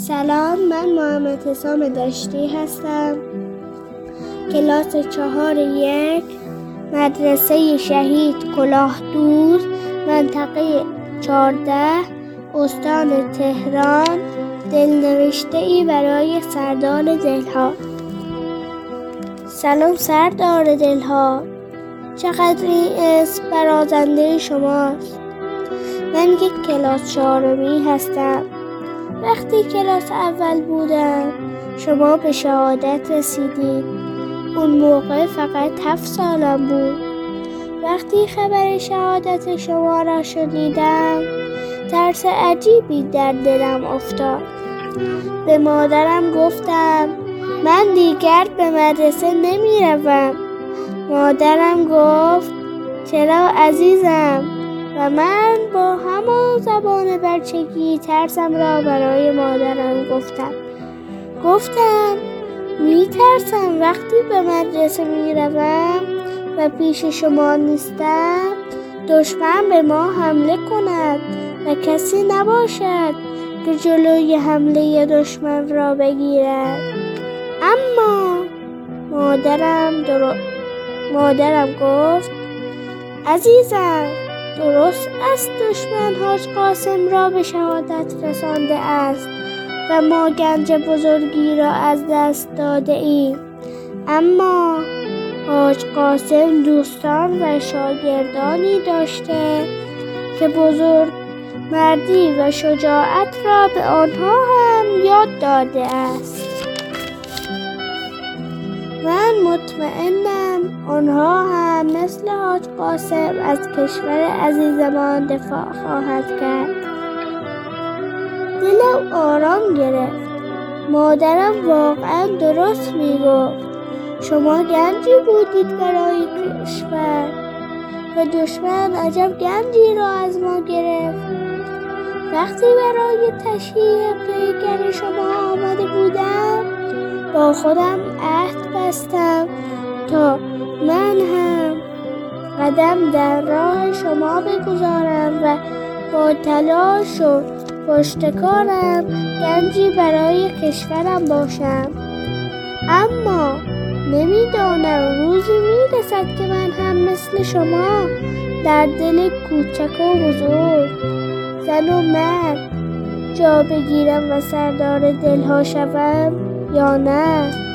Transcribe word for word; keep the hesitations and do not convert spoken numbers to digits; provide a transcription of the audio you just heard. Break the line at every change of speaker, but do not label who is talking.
سلام، من محمد حسام داشتی هستم. کلاس چهار یک، مدرسه شهید کلاهدور، منطقه چهارده، استان تهران. دلنوشته ای برای سردار دلها. سلام سردار دلها، چقدر این اسم برازنده شماست. من یک کلاس چهارمی هستم. وقتی کلاس اول بودم شما به شهادت رسیدید. اون موقع فقط هفت سالم بود. وقتی خبر شهادت شما را شنیدم ترس عجیبی در دلم افتاد. به مادرم گفتم من دیگر به مدرسه نمی روم. مادرم گفت چرا عزیزم؟ و من با همان زبان بچگی ترسم را برای مادرم گفتم. گفتم می ترسم وقتی به مدرسه می روم و پیش شما نیستم دشمن به ما حمله کند و کسی نباشد که جلوی حمله دشمن را بگیرد. اما مادرم در... مادرم گفت عزیزم، درست است دشمن حاج قاسم را به شهادت رسانده است و ما گنج بزرگی را از دست داده ایم، اما حاج قاسم دوستان و شاگردانی داشته که بزرگ مردی و شجاعت را به آنها هم یاد داده است. من مطمئنم آنها هم مثل حاج قاسم از کشور عزیزمان دفاع خواهد کرد. دلم آرام گرفت. مادرم واقعا درست می گفت. شما گنجی بودید برای کشور و دشمن عجب گنجی را از ما گرفت. وقتی برای تشییع پیکر شما آمده بودم با خودم عهد بستم تا من هم قدم در راه شما بگذارم و با تلاش و پشتکارم گنجی برای کشورم باشم. اما نمیدانم روزی میرسد که من هم مثل شما در دل کوچک و بزرگ، زن و مرد جا بگیرم و سردار دلها شوم یا نه.